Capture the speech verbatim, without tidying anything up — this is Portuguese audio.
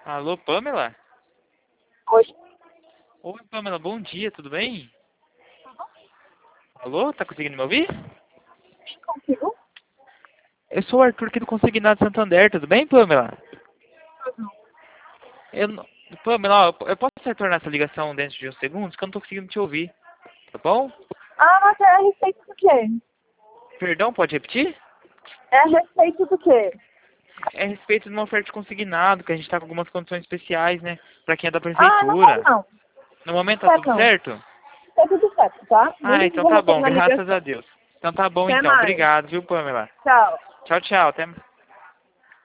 Alô, Pamela? Oi. Oi, Pamela, bom dia, tudo bem? Alô, tá conseguindo me ouvir? Consigo? Eu sou o Arthur aqui do Consignado Santander, tudo bem, Pamela? Eu não... Pamela, ó, eu posso retornar essa ligação dentro de uns segundos, que eu não tô conseguindo te ouvir, tá bom? Ah, mas é a respeito do quê? Perdão, pode repetir? É a respeito do quê? É a respeito de uma oferta de consignado, que a gente tá com algumas condições especiais, né, pra quem é da Ah, não quero prefeitura. não. No momento tá Quero tudo não. certo? Tá tudo certo, tá? Nem Ah, então precisa tá bom, retornar a graças a ligação. Deus. Então tá bom Até então, mais. obrigado, viu, Pamela? Tchau. Tchau, tchau, até